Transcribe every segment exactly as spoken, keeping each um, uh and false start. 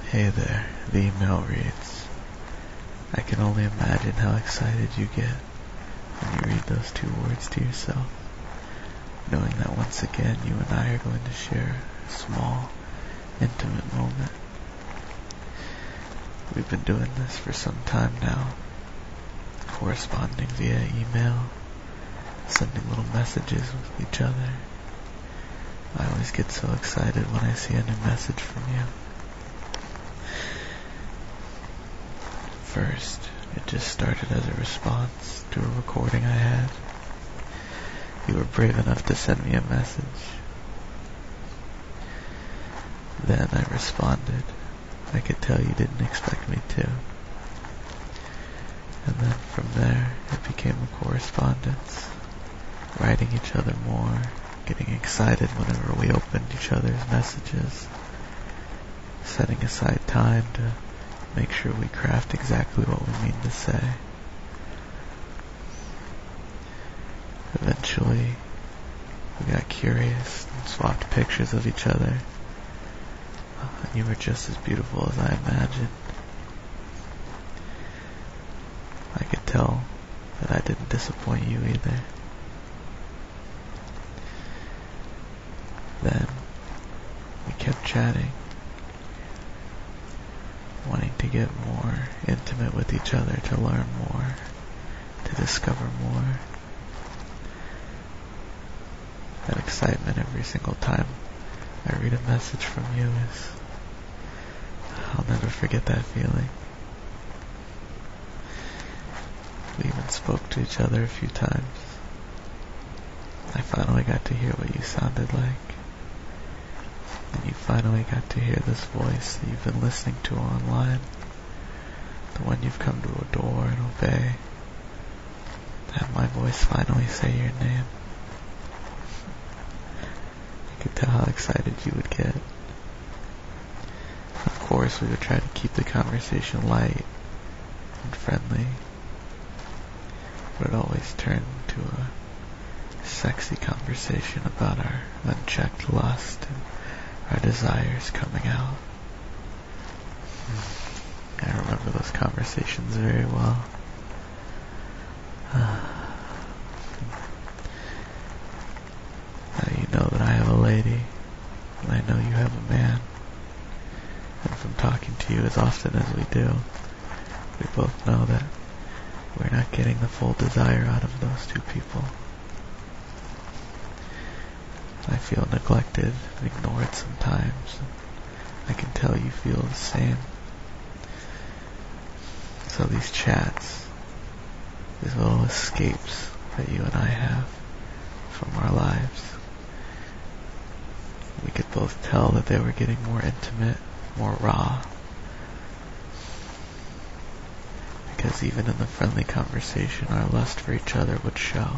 Hey there, the email reads, I can only imagine how excited you get when you read those two words to yourself, knowing that once again you and I are going to share a small, intimate moment. We've been doing this for some time now, corresponding via email, sending little messages with each other. I always get so excited when I see a new message from you. First, it just started as a response to a recording I had. You were brave enough to send me a message. Then I responded. I could tell you didn't expect me to. And then from there, it became a correspondence, writing each other more, getting excited whenever we opened each other's messages, setting aside time to make sure we craft exactly what we mean to say. Eventually, we got curious and swapped pictures of each other, and you were just as beautiful as I imagined. I could tell that I didn't disappoint you either. Then, we kept chatting, wanting to get more intimate with each other, to learn more, to discover more. That excitement every single time I read a message from you is, I'll never forget that feeling. We even spoke to each other a few times. I finally got to hear what you sounded like. And you finally got to hear this voice that you've been listening to online. The one you've come to adore and obey. To have my voice finally say your name. I could tell how excited you would get. Of course, we would try to keep the conversation light and friendly. But it always turned into a sexy conversation about our unchecked lust and our desires coming out. I remember those conversations very well. Now you know that I have a lady, and I know you have a man. And from talking to you as often as we do, we both know that we're not getting the full desire out of those two people. I feel neglected and ignored sometimes. I can tell you feel the same. So these chats, these little escapes that you and I have from our lives, we could both tell that they were getting more intimate, more raw. Because even in the friendly conversation, our lust for each other would show.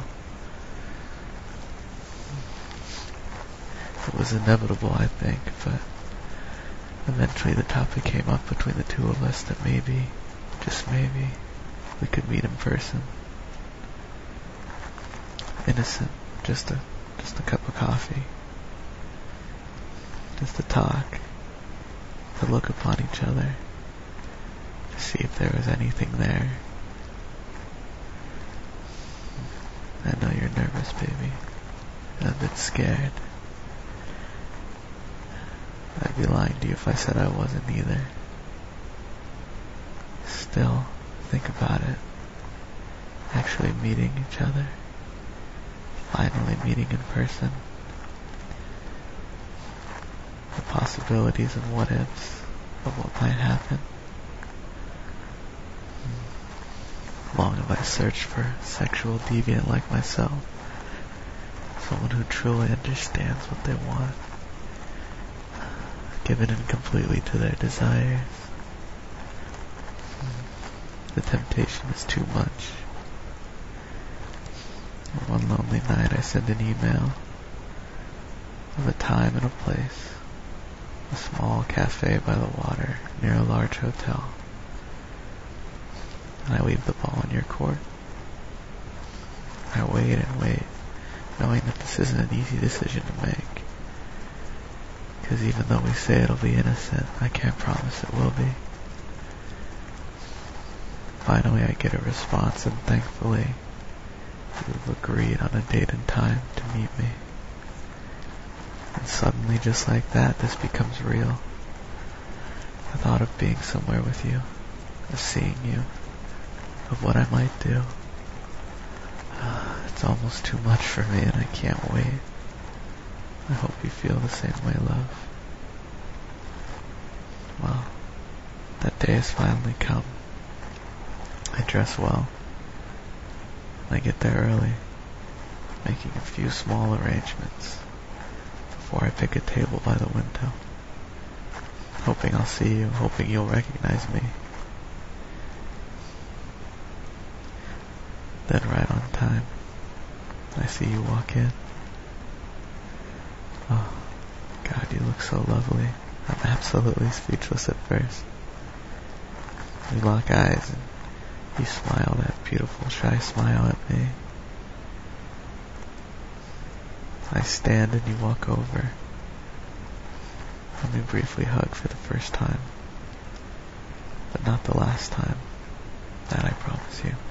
It was inevitable, I think, but eventually the topic came up between the two of us that maybe, just maybe, we could meet in person. Innocent, just a, just a cup of coffee. Just to talk, to look upon each other, to see if there was anything there. I know you're nervous, baby, and a bit scared. I'd be lying to you if I said I wasn't either. Still, think about it. Actually meeting each other. Finally meeting in person. The possibilities and what ifs of what might happen. Long have I searched for a sexual deviant like myself. Someone who truly understands what they want. Given in completely to their desires. The temptation is too much. One lonely night I sent an email of a time and a place. A small cafe by the water near a large hotel. And I leave the ball in your court. I wait and wait, knowing that this isn't an easy decision to make. 'Cause even though we say it'll be innocent, I can't promise it will be. Finally I get a response, and thankfully you've agreed on a date and time to meet me. And suddenly, just like that, this becomes real. The thought of being somewhere with you, of seeing you, of what I might do. It's almost too much for me, and I can't wait. I hope you feel the same way, love. Well, that day has finally come. I dress well. I get there early, making a few small arrangements before I pick a table by the window, hoping I'll see you, hoping you'll recognize me. Then right on time, I see you walk in. Oh, God, you look so lovely. I'm absolutely speechless at first. We lock eyes and you smile that beautiful, shy smile at me. I stand and you walk over, and we briefly hug for the first time. But not the last time. That I promise you.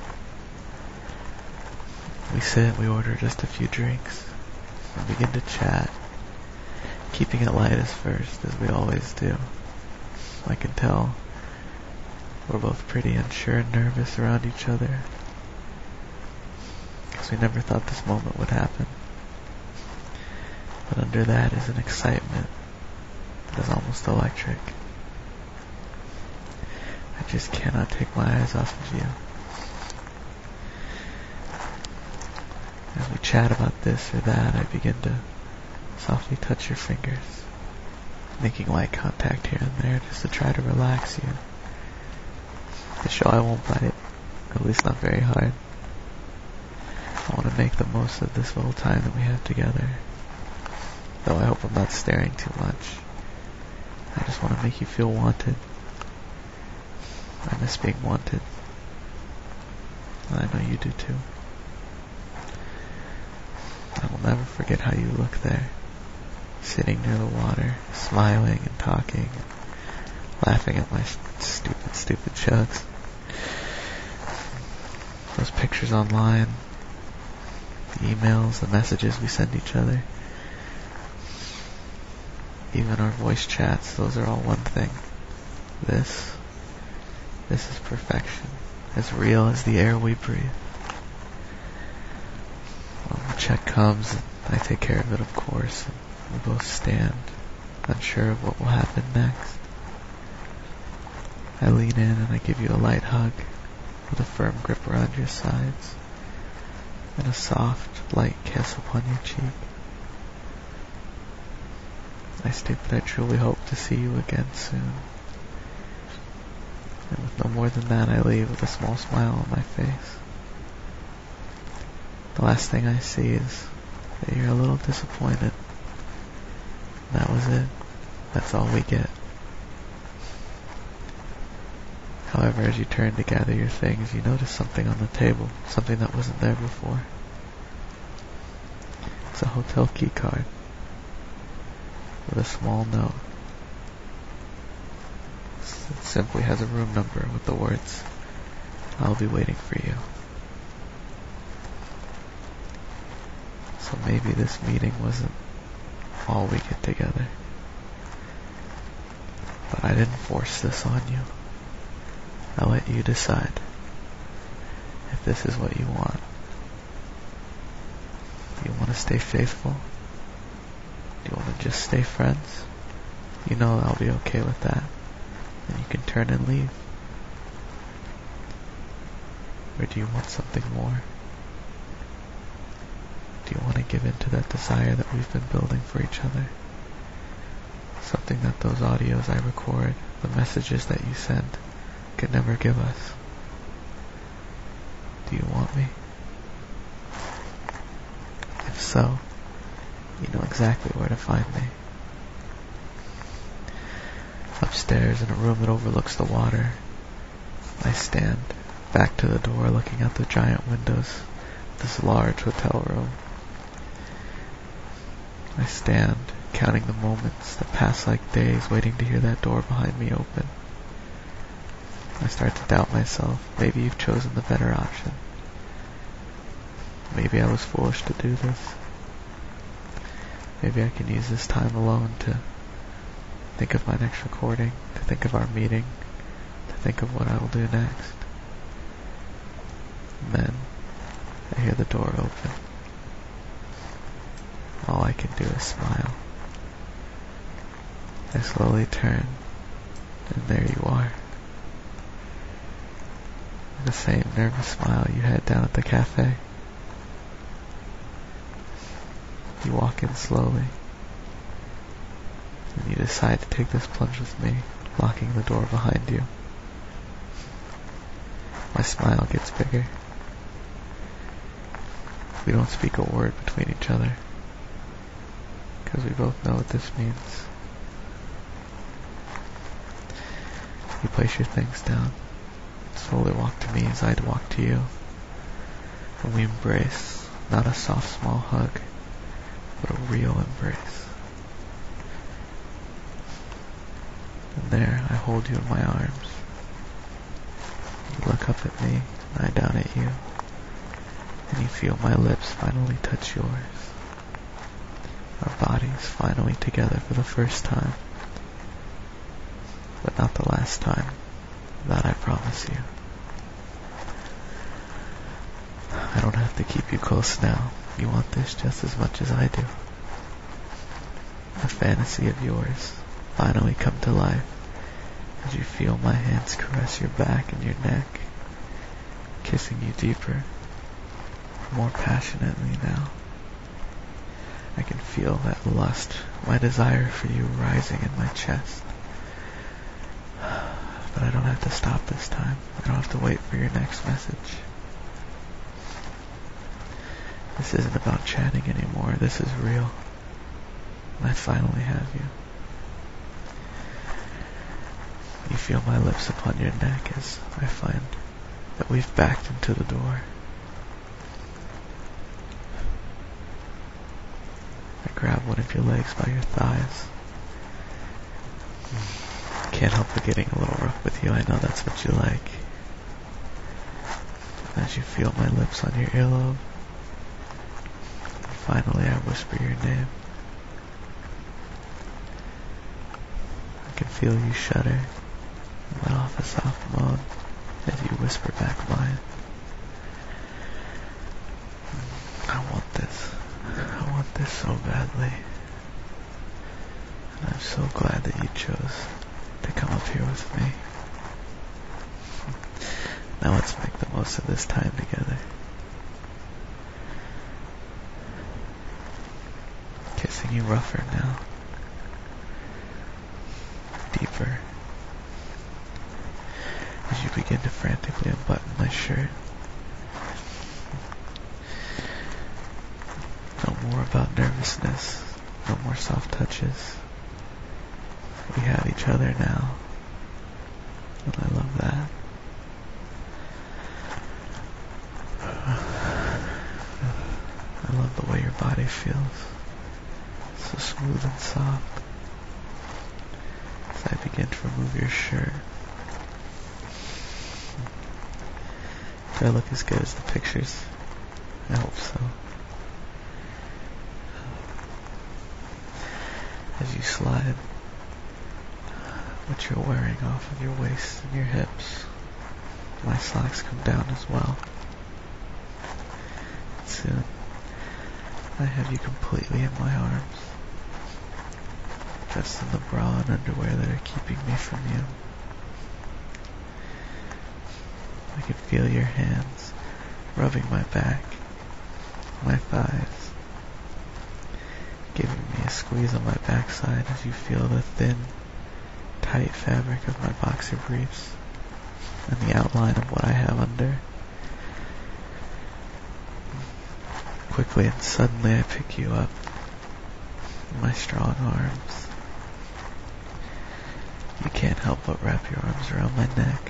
We sit, we order just a few drinks, and begin to chat, keeping it light as first, as we always do. I can tell we're both pretty unsure and nervous around each other, because we never thought this moment would happen. But under that is an excitement that is almost electric. I just cannot take my eyes off of you. As we chat about this or that, I begin to softly touch your fingers, making light contact here and there just to try to relax you. To show I won't bite, at least not very hard. I want to make the most of this little time that we have together. Though I hope I'm not staring too much. I just want to make you feel wanted. I miss being wanted. And I know you do too. I will never forget how you look there, sitting near the water, smiling and talking, and laughing at my stupid, stupid jokes. Those pictures online, the emails, the messages we send each other, even our voice chats, those are all one thing. This, this is perfection, as real as the air we breathe. Well, the check comes, and I take care of it, of course, and we both stand, unsure of what will happen next. I lean in and I give you a light hug, with a firm grip around your sides, and a soft, light kiss upon your cheek. I state that I truly hope to see you again soon. And with no more than that, I leave with a small smile on my face. The last thing I see is that you're a little disappointed. That was it. That's all we get. However, as you turn to gather your things, you notice something on the table, something that wasn't there before. It's a hotel key card with a small note. It simply has a room number with the words, "I'll be waiting for you." So maybe this meeting wasn't all we get together. But I didn't force this on you. I let you decide if this is what you want. Do you want to stay faithful? Do you want to just stay friends? You know I'll be okay with that. And you can turn and leave. Or do you want something more? Do you want to give in to that desire that we've been building for each other? Something that those audios I record, the messages that you send, could never give us. Do you want me? If so, you know exactly where to find me. Upstairs in a room that overlooks the water, I stand, back to the door looking out the giant windows of this large hotel room. I stand, counting the moments that pass like days, waiting to hear that door behind me open. I start to doubt myself. Maybe you've chosen the better option. Maybe I was foolish to do this. Maybe I can use this time alone to think of my next recording, to think of our meeting, to think of what I will do next. And then I hear the door open. All I can do is smile. I slowly turn, and there you are. The same nervous smile you had down at the cafe. You walk in slowly, and you decide to take this plunge with me, locking the door behind you. My smile gets bigger. We don't speak a word between each other, because we both know what this means. You place your things down, slowly walk to me as I'd walk to you, and we embrace, not a soft small hug, but a real embrace. And there I hold you in my arms. You look up at me, and I down at you, and you feel my lips finally touch yours. Our bodies finally together for the first time, but not the last time, that I promise you. I don't have to keep you close now. You want this just as much as I do. A fantasy of yours finally come to life as you feel my hands caress your back and your neck, kissing you deeper, more passionately now. I can feel that lust, my desire for you rising in my chest. But I don't have to stop this time. I don't have to wait for your next message. This isn't about chatting anymore. This is real. And I finally have you. You feel my lips upon your neck as I find that we've backed into the door. I grab one of your legs by your thighs. Can't help but getting a little rough with you. I know that's what you like. And as you feel my lips on your earlobe, finally I whisper your name. I can feel you shudder and let off a soft moan as you whisper back mine. I want this. I want this so badly. And I'm so glad that you chose to come up here with me. Now let's make the most of this time together. Kissing you rougher now. Deeper. As you begin to frantically unbutton my shirt. No more about nervousness. No more soft touches. We have each other now. And I love that. I love the way your body feels. So smooth and soft. As I begin to remove your shirt. Do I look as good as the pictures? I hope so. As you slide what you're wearing off of your waist and your hips, my socks come down as well. And soon, I have you completely in my arms, dressed in the bra and underwear that are keeping me from you. I can feel your hands rubbing my back, my thighs, giving me a squeeze on my backside as you feel the thin, tight fabric of my boxer briefs and the outline of what I have under. Quickly and suddenly I pick you up in my strong arms. You can't help but wrap your arms around my neck.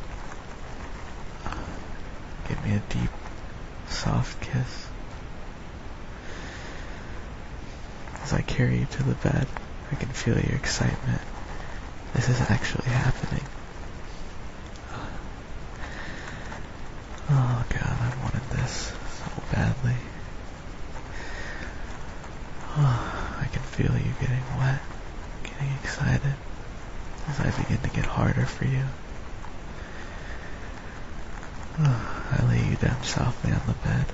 Give me a deep, soft kiss. As As I carry you to the bed, I can feel your excitement. This is actually happening. Oh God, I wanted this so badly. Oh, I can feel you getting wet, getting excited as I begin to get harder for you. Oh, I lay you down softly on the bed.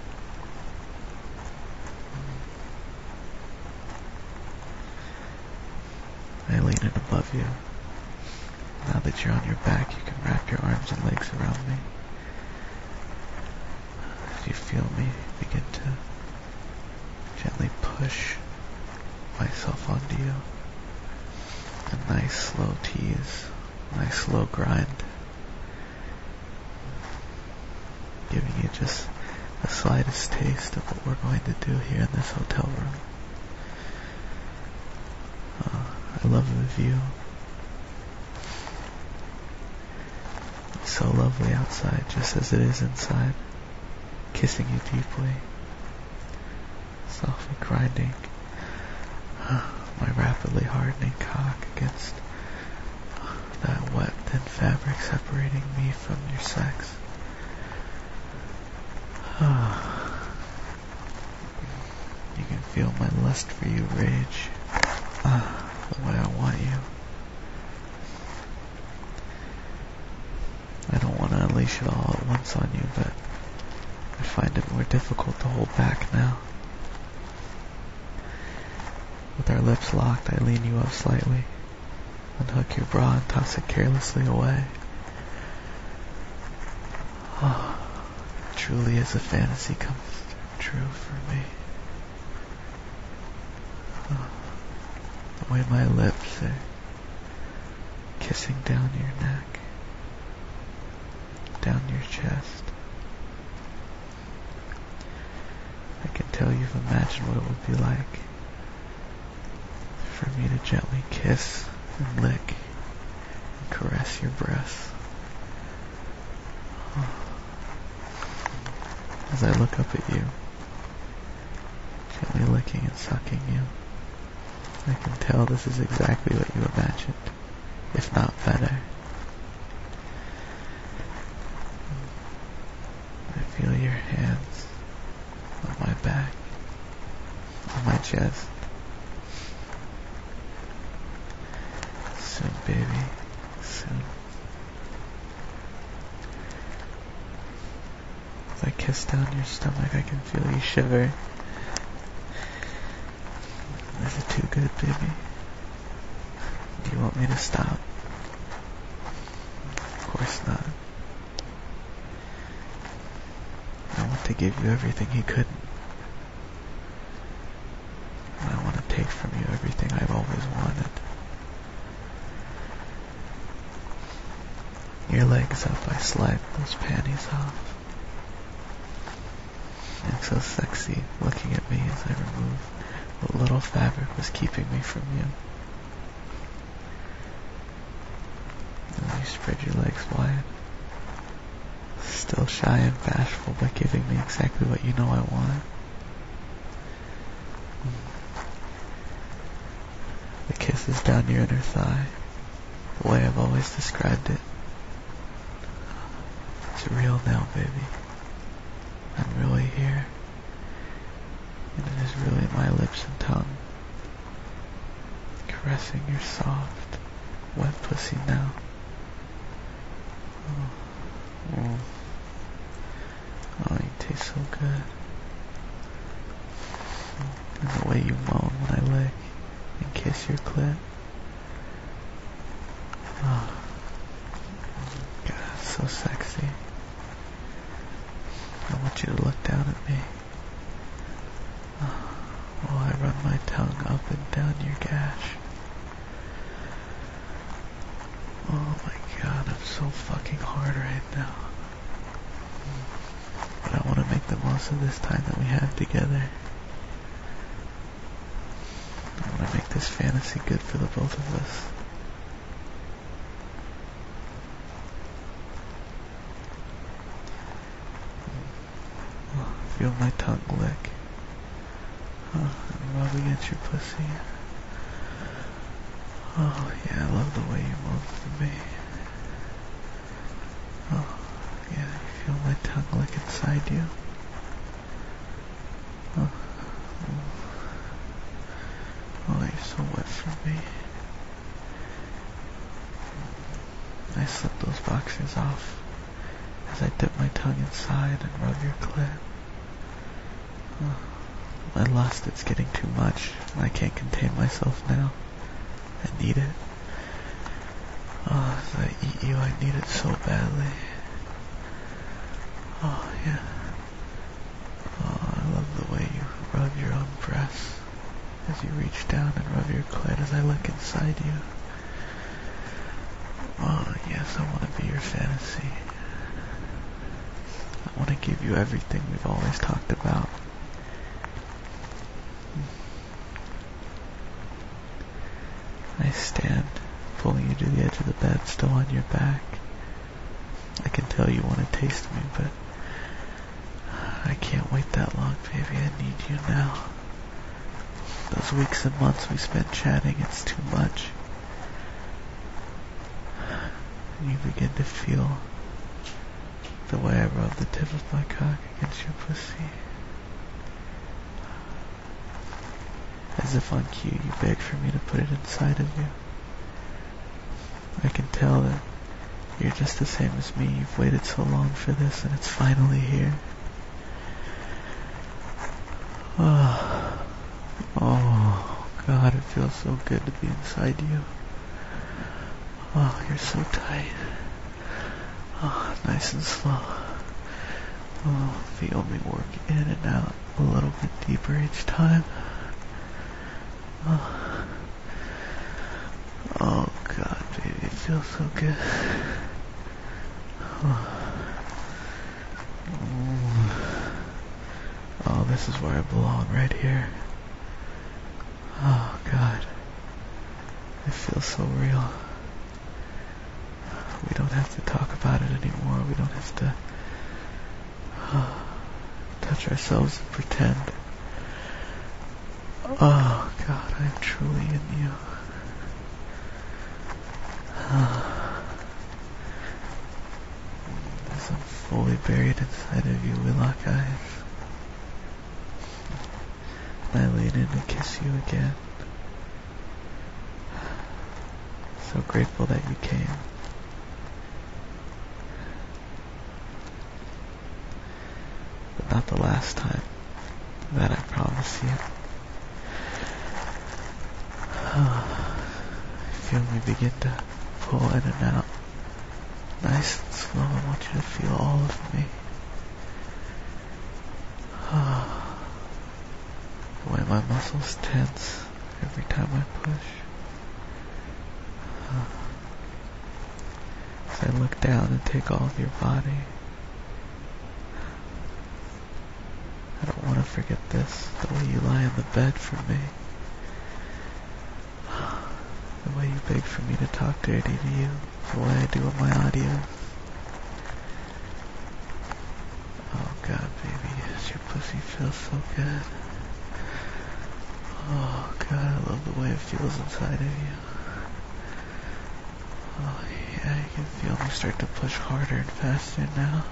I lean in above you. Now that you're on your back, you can wrap your arms and legs around me. As you feel me begin to gently push myself onto you. A nice slow tease, nice slow grind. Giving you just the slightest taste of what we're going to do here in this hotel room. Uh, I love the view. It's so lovely outside, just as it is inside. Kissing you deeply. Softly grinding my rapidly hardening cock against that wet, thin fabric separating me from your sex. You can feel my lust for you rage the way I want you. I don't want to unleash it all at once on you, but I find it more difficult to hold back now. With our lips locked, I lean you up slightly, unhook your bra and toss it carelessly away. Oh, truly as a fantasy comes true for me. Oh, the way my lips are kissing down your neck, down your chest. I can tell you've imagined what it would be like for me to gently kiss and lick and caress your breasts. Oh. As I look up at you, gently licking and sucking you, I can tell this is exactly what you imagined, if not better. I feel your hands on my back, on my chest. Soon, baby, soon. As I kiss down your stomach, I can feel you shiver. Is it too good, baby? Do you want me to stop? Of course not. I want to give you everything he couldn't. I want to take from you everything I've always wanted. Your legs up, I slide those panties off. I'm so sexy looking at me as I remove what little fabric was keeping me from you. And you spread your legs wide, still shy and bashful, but giving me exactly what you know I want. The kiss is down your inner thigh, the way I've always described it. It's real now, baby. I'm really here. And it is really my lips and tongue caressing your soft, wet pussy now. Oh, oh. Oh, you taste so good. And the way you moan when I lick and kiss your clit. Oh, God, so sexy. I want you to look down at me. Oh, while I run my tongue up and down your gash. Oh my God, I'm so fucking hard right now. But I want to make the most of this time that we have together. I want to make this fantasy good for the both of us. Feel my tongue lick Oh, I'm rubbing at your pussy. Oh, yeah, I love the way you move for me. Oh, yeah, you feel my tongue lick inside you. Oh, oh, oh, you're so wet for me. I slip those boxers off as I dip my tongue inside and rub your clit. Oh, my lust, it's getting too much. I can't contain myself now. I need it. Oh, as I eat you, I need it so badly. Oh, yeah. Oh, I love the way you rub your own breasts as you reach down and rub your clit as I look inside you. Oh, yes, I want to be your fantasy. I want to give you everything we've always talked about. I stand, pulling you to the edge of the bed, still on your back. I can tell you want to taste me, but I can't wait that long, baby. I need you now. Those weeks and months we spent chatting, it's too much. And you begin to feel the way I rub the tip of my cock against your pussy. As if on cue, you beg for me to put it inside of you. I can tell that you're just the same as me. You've waited so long for this, and it's finally here. Oh, oh God, it feels so good to be inside you. Oh, you're so tight. Oh, nice and slow. Oh, feel me work in and out a little bit deeper each time. Oh, oh God, baby, it feels so good. Oh. Oh, this is where I belong, right here. Oh God, it feels so real. We don't have to talk about it anymore. We don't have to oh, touch ourselves and pretend. Oh God, I am truly in you. Oh. As I'm fully buried inside of you, we lock eyes. I lean in to kiss you again. So grateful that you came. But not the last time. That I promise you. I feel me begin to pull in and out. Nice and slow. I want you to feel all of me. The way my muscles tense every time I push. As I look down and take all of your body. I don't want to forget this, the way you lie in the bed for me. The way you beg for me to talk dirty to you, the way I do with my audio. Oh God, baby, yes, your pussy feels so good. Oh God, I love the way it feels inside of you. Oh yeah, you can feel me start to push harder and faster now.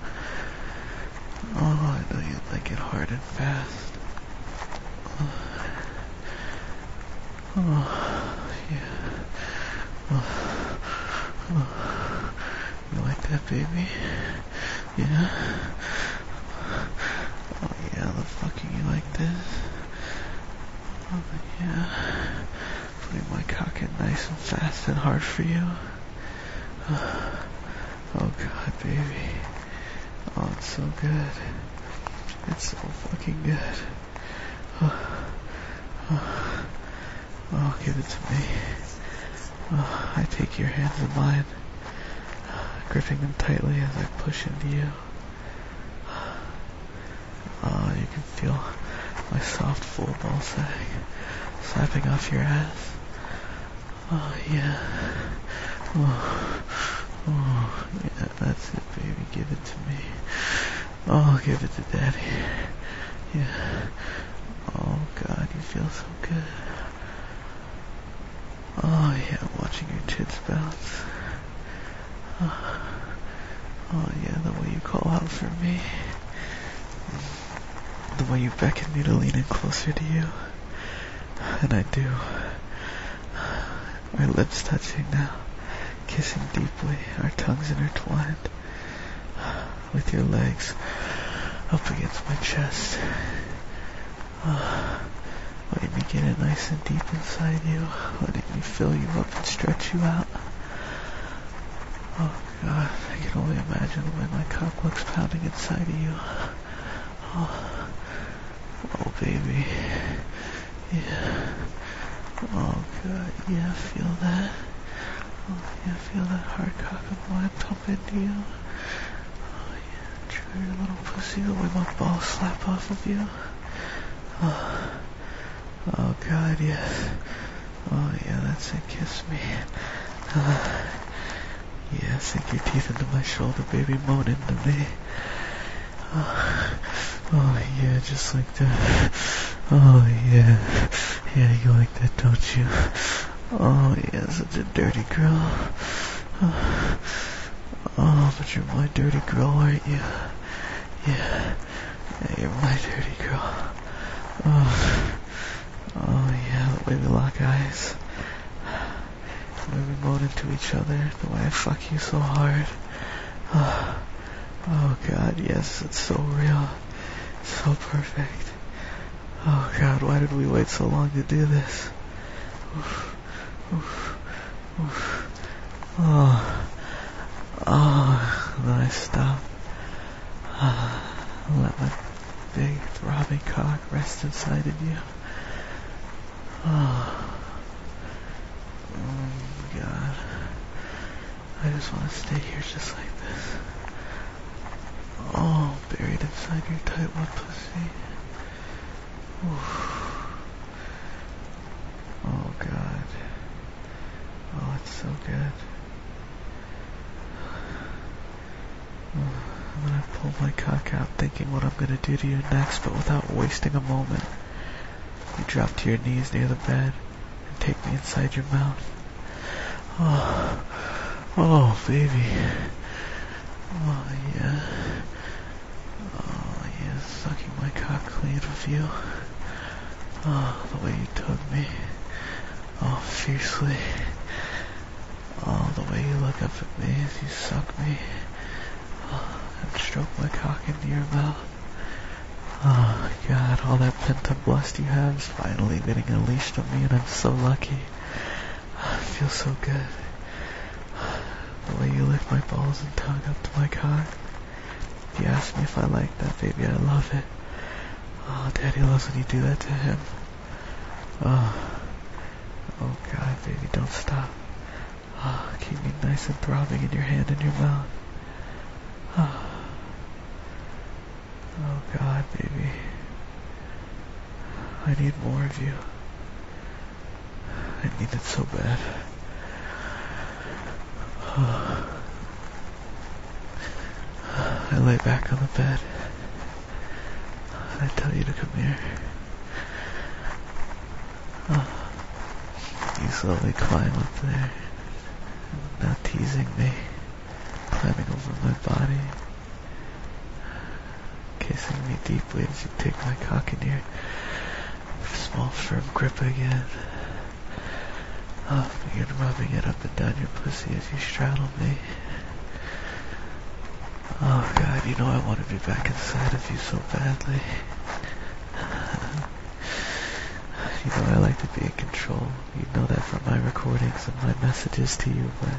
Oh, I know you like it hard and fast. Oh, oh yeah. Oh, oh. You like that, baby? Yeah? Oh yeah, I love fucking you like this. Oh yeah. Putting my cock in nice and fast and hard for you. Oh, oh God, baby. Oh, it's so good. It's so fucking good. Oh, oh, oh, give it to me. Oh, I take your hands in mine, gripping them tightly as I push into you. Oh, you can feel my soft full ball sag slapping off your ass. Oh, yeah. Oh, oh, yeah, that's it, baby. Give it to me. Oh, give it to daddy. Yeah. Oh God, you feel so good. Oh yeah, watching your tits bounce. Oh, oh yeah, the way you call out for me. The way you beckon me to lean in closer to you. And I do. Our lips touching now, kissing deeply, our tongues intertwined. With your legs up against my chest. Oh, letting me get in nice and deep inside you, letting me fill you up and stretch you out. Oh God, I can only imagine the way my cock looks pounding inside of you. Oh, oh baby, yeah. Oh God, yeah, feel that. Oh yeah, feel that hard cock of mine pump into you. Oh yeah, trigger your little pussy the way my balls slap off of you. Oh. Oh God, yes. Oh yeah, that's it, kiss me. Uh, yeah, sink your teeth into my shoulder, baby, moan into me. Oh, oh yeah, just like that. Oh yeah, yeah, you like that, don't you? Oh yeah, such a dirty girl. Oh, oh but you're my dirty girl, aren't you? Yeah, yeah, you're my dirty girl. Oh. Oh yeah, the way we lock eyes. The way we moan into each other. The way I fuck you so hard. Oh, oh God, yes, it's so real. So perfect. Oh God, why did we wait so long to do this? Oof, oof, oof. Oh, oh, and then I stop. Oh, let my big throbbing cock rest inside of you. Oh, oh God, I just want to stay here just like this. Oh, buried inside your tight wet pussy. Oof. Oh God, oh it's so good. Oh, and then I pull my cock out thinking what I'm gonna do to you next, but without wasting a moment. You drop to your knees near the bed and take me inside your mouth. Oh, oh, baby. Oh, yeah. Oh, yeah, sucking my cock clean of you. Oh, the way you tug me. Oh, fiercely. Oh, the way you look up at me as you suck me. Oh, and stroke my cock into your mouth. Oh God, all that pent-up lust you have is finally getting unleashed on me, and I'm so lucky. I feel so good. The way you lick my balls and tongue up to my cock. If you ask me if I like that, baby, I love it. Oh, Daddy loves when you do that to him. Oh, oh God, baby, don't stop. Oh, keep me nice and throbbing in your hand and your mouth. Oh. Oh God, baby. I need more of you. I need it so bad. Oh. I lay back on the bed. I tell you to come here. Oh. You slowly climb up there. Now teasing me. Climbing over my body. Kissing me deeply as you take my cock in your small firm grip again. Oh, begin rubbing it up and down your pussy as you straddle me. Oh God, you know I want to be back inside of you so badly. You know I like to be in control. You know that from my recordings and my messages to you, but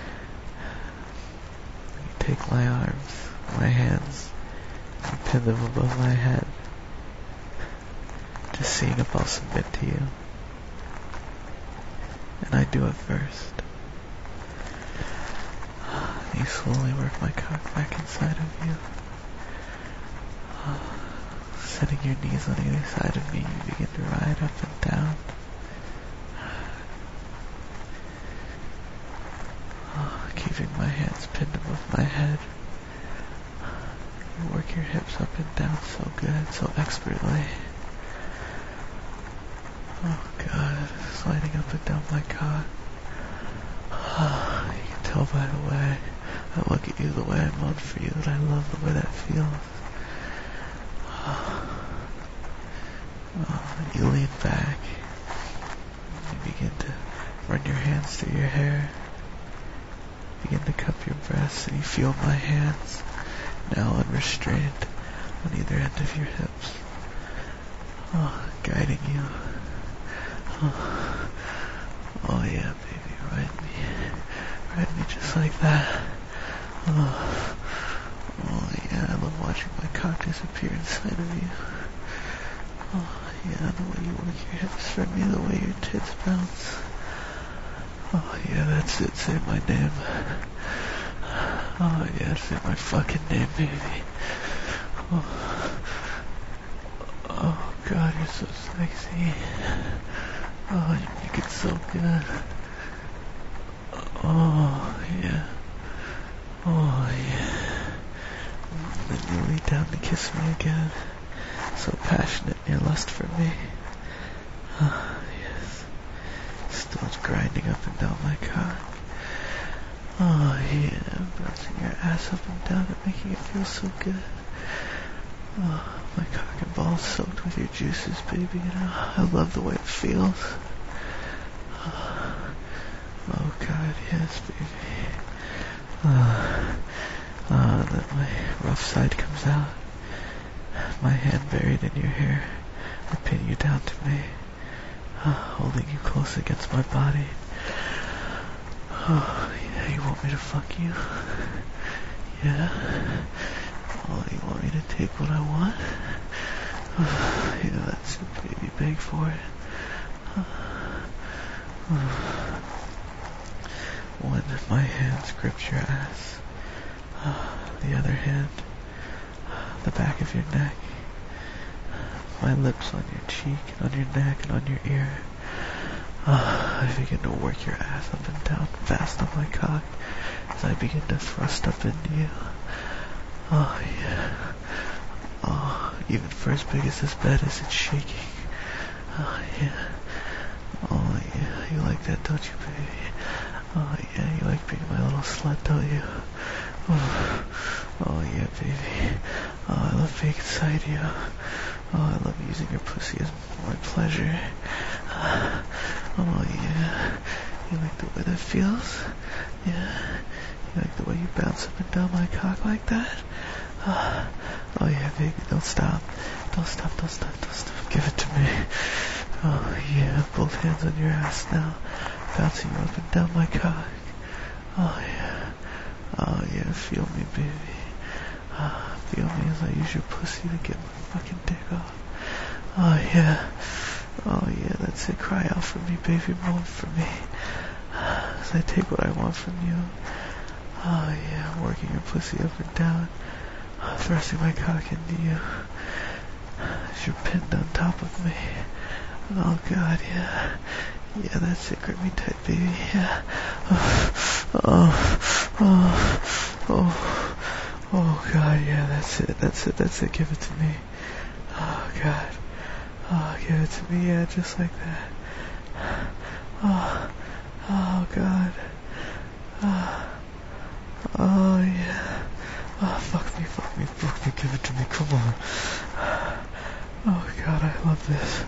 you take my arms, my hands, and pin them above my head. Just seeing if I'll submit to you. And I do it first. You slowly work my cock back inside of you. Oh, setting your knees on either side of me, you begin to ride up and down. Oh, keeping my hands pinned above my head. You work your hips up and down so good, so expertly. Oh God, it's lighting up and down my cock. Oh, you can tell by the way I look at you, the way I moan for you, that I love the way that feels. Oh, oh, you lean back. You begin to run your hands through your hair. Begin to cup your breasts, and you feel my hands, now unrestrained, on either end of your hips. Oh, guiding you. Oh, oh yeah, baby, ride me. Ride me just like that. Oh, oh yeah, I love watching my cock disappear inside of you. Oh yeah, the way you work your hips for me, the way your tits bounce. Oh yeah, that's it, say my name. Oh yeah, say my fucking name, baby. Oh, oh God, you're so sexy. Oh, you make it so good. Oh yeah. Oh yeah. Then you lay down to kiss me again. So passionate in your lust for me. Oh yes. Still grinding up and down my cock. Oh yeah, bouncing your ass up and down and making it feel so good. Oh, my cock and balls soaked with your juices, baby, you know, I love the way it feels. Oh, oh God, yes, baby. Oh, oh, then my rough side comes out. My hand buried in your hair. I pin you down to me. Oh, holding you close against my body. Oh, yeah, you want me to fuck you? Yeah? Oh, you want me to take what I want? Oh, yeah, that's it, baby, beg for it. Oh. One of my hands grips your ass. Oh, the other hand, the back of your neck. My lips on your cheek, and on your neck, and on your ear. Oh, I begin to work your ass up and down fast on my cock as I begin to thrust up into you. Oh, yeah. Oh, even for as big as this bed is, it's shaking. Oh, yeah. Oh, yeah. You like that, don't you, baby? Oh, yeah. You like being my little slut, don't you? Oh, oh yeah, baby. Oh, I love being inside you. Oh, I love using your pussy as my pleasure. Oh, yeah. You like the way that feels? Yeah. You like the way you bounce up and down my cock like that? Oh, oh yeah, baby. Don't stop. Don't stop, don't stop, don't stop. Give it to me. Oh, yeah. Both hands on your ass now. Bouncing you up and down my cock. Oh, yeah. Oh, yeah. Feel me, baby. Oh, feel me as I use your pussy to get my fucking dick off. Oh, yeah. Oh, yeah. That's it. Cry out for me, baby. Moan for me. As I take what I want from you. Oh, yeah. Working your pussy up and down. Thrusting my cock into you. As you're pinned on top of me. Oh, God, yeah. Yeah, that's it. Grip me tight, baby. Yeah. Oh, oh, oh, oh. Oh, God, yeah, that's it, that's it, that's it, give it to me. Oh, God. Oh, give it to me, yeah, just like that. Oh, oh, God. Oh, oh, yeah. Oh, fuck me, fuck me, fuck me, give it to me, come on. Oh, God, I love this.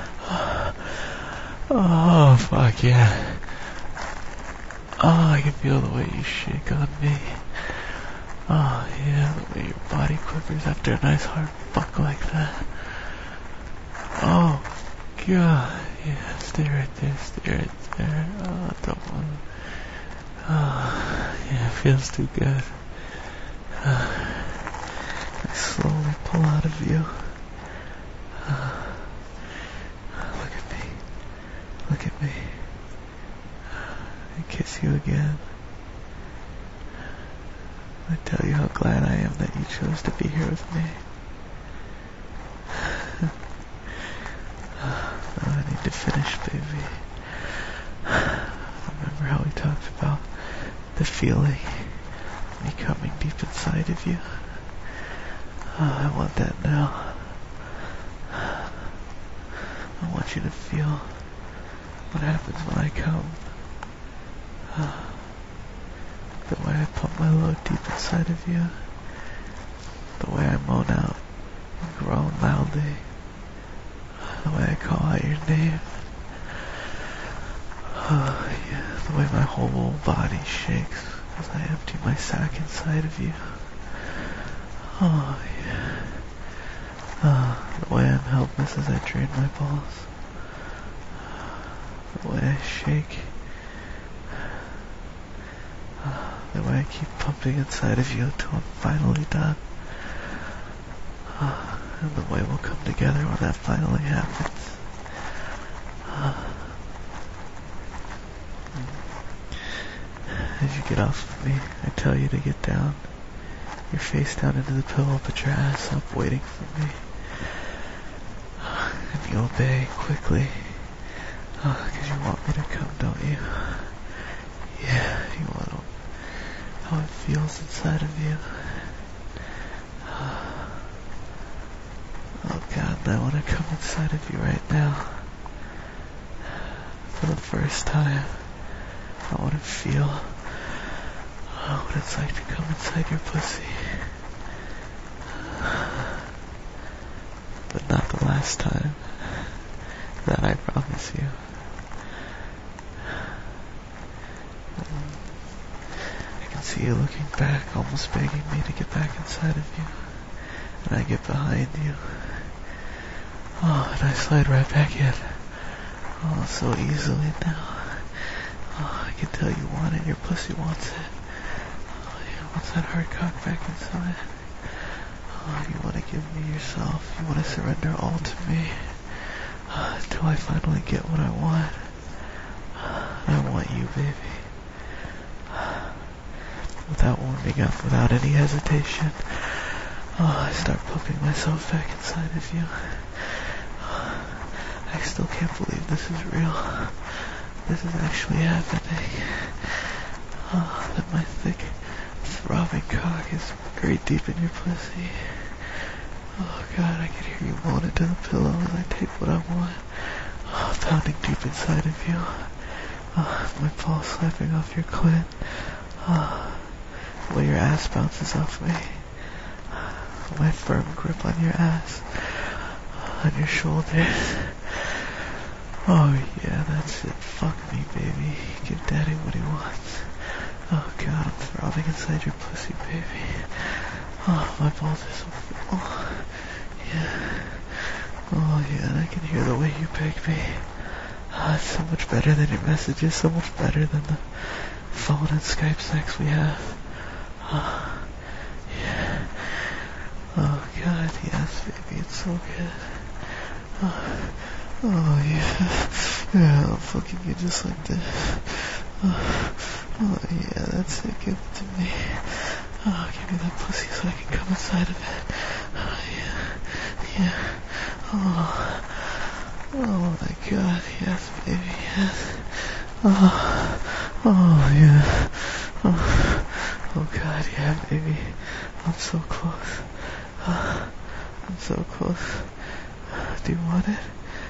Oh, fuck, yeah. Oh, I can feel the way you shake on me. Oh, yeah, the way your body quivers after a nice hard fuck like that. Oh, God, yeah, stay right there, stay right there. Oh, don't want to. Oh, yeah, it feels too good. Oh, I slowly pull out of you. Oh, look at me, look at me. I kiss you again. I tell you how glad I am that you chose to be here with me. Now I need to finish, baby. Remember how we talked about the feeling of me coming deep inside of you? Oh, I want that now. I want you to feel what happens when I come. The way I pump my load deep inside of you. The way I moan out and groan loudly. The way I call out your name. Oh, yeah. The way my whole body shakes as I empty my sack inside of you. Oh, yeah. Oh, the way I'm helpless as I drain my balls. The way I shake. Oh, the way I keep pumping inside of you until I'm finally done. Oh, and the way we'll come together when that finally happens. Oh. As you get off of me, I tell you to get down. Your face down into the pillow, but your ass up waiting for me. And you obey quickly. Oh, 'cause you want me to come, don't you? Yeah, you want to, how it feels inside of you. Oh God, I want to come inside of you right now. For the first time, I want to feel oh, what it's like to come inside your pussy. But not the last time. That I promise you. I can see you looking back, almost begging me to get back inside of you. And I get behind you. Oh, and I slide right back in. Oh, so easily now. Oh, I can tell you want it. Your pussy wants it. Oh, yeah, wants that hard cock back inside. Oh, you want to give me yourself. You want to surrender all to me. Uh, until I finally get what I want. I want you, baby. Without warming up, without any hesitation. Oh, I start pumping myself back inside of you. I still can't believe this is real. This is actually happening. Oh, that my thick, throbbing cock is buried deep in your pussy. Oh God, I can hear you moan into the pillow as I take what I want. Oh, pounding deep inside of you. Oh, my balls slapping off your clit. Oh, the way your ass bounces off me. My firm grip on your ass. On your shoulders. Oh yeah, that's it. Fuck me, baby. Give daddy what he wants. Oh God, I'm throbbing inside your pussy, baby. Oh, my balls are so full. Yeah. Oh yeah, and I can hear the way you beg me. Oh, it's so much better than your messages, so much better than the phone and Skype sex we have. Oh, yeah. Oh God, yes, baby, it's so good. Oh, oh yeah. Yeah, I'm fucking you just like this. Oh, oh yeah, that's it, give it to me. Oh, give me that pussy so I can come inside of it. Oh yeah, yeah. Oh, oh my God, yes, baby, yes. Oh, oh yeah. Oh, oh God, yeah, baby. I'm so close. Oh, I'm so close. Do you want it?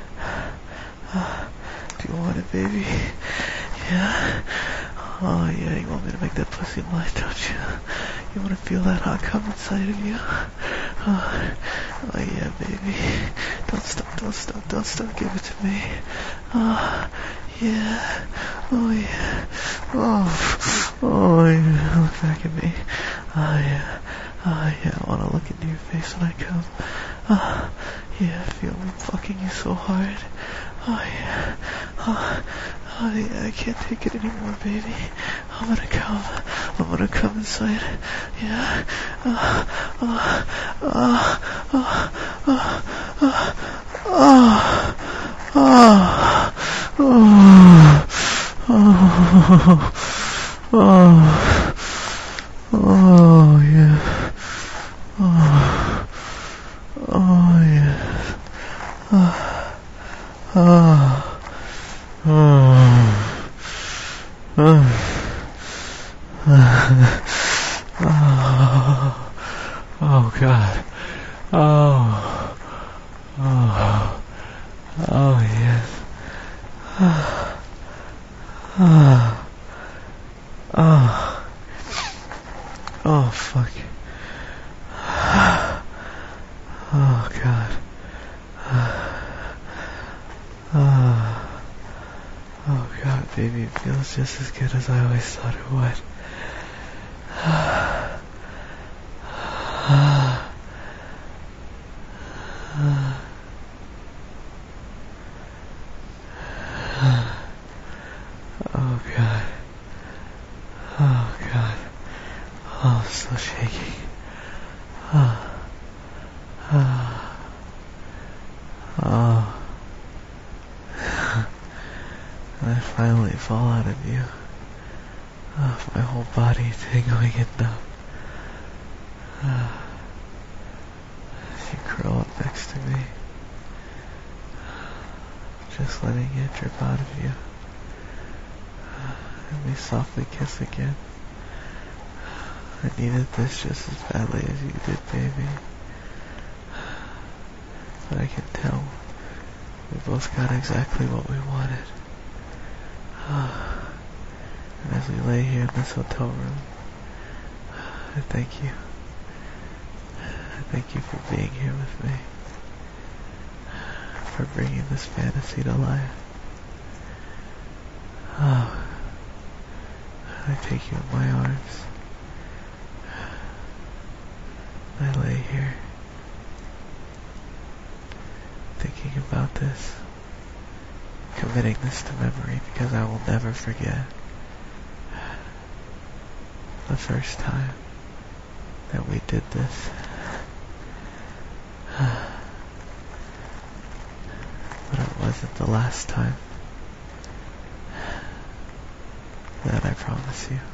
Oh, do you want it, baby? Yeah. Oh yeah, you want me to make that pussy mine, don't you? You want to feel that hot come inside of you? Oh, oh yeah, baby. Don't stop, don't stop, don't stop, give it to me. Oh, yeah. Oh yeah. Oh, oh yeah, look back at me. Oh yeah. Oh yeah, I want to look into your face when I come. Oh, yeah, feel me fucking you so hard. Oh yeah. Oh, oh yeah, I can't take it anymore, baby. I'm gonna come. I'm gonna come inside. Yeah. Oh, oh, oh, oh, oh, oh, oh, oh, oh, oh, oh, yeah. Oh, oh yeah. Oh, oh, oh, oh, oh, oh God. Oh, oh, Oh, yes. Oh. Oh. Oh. Oh, fuck. Oh, God. Oh. Oh, God, baby, it feels just as good as I always thought it would. Oh, God. Oh, God. Oh, I'm so shaky. Oh. Oh. Oh. And I finally fall out of you. Oh, my whole body tingling and numb. Oh. You curl up next to me. Just letting it drip out of you. And we softly kiss again. I needed this just as badly as you did, baby. But I can tell we both got exactly what we wanted. And as we lay here in this hotel room, I thank you. I thank you for being here with me. For bringing this fantasy to life. Oh, I take you in my arms. I lay here, thinking about this, committing this to memory because I will never forget the first time that we did this. But it wasn't the last time. That I promise you.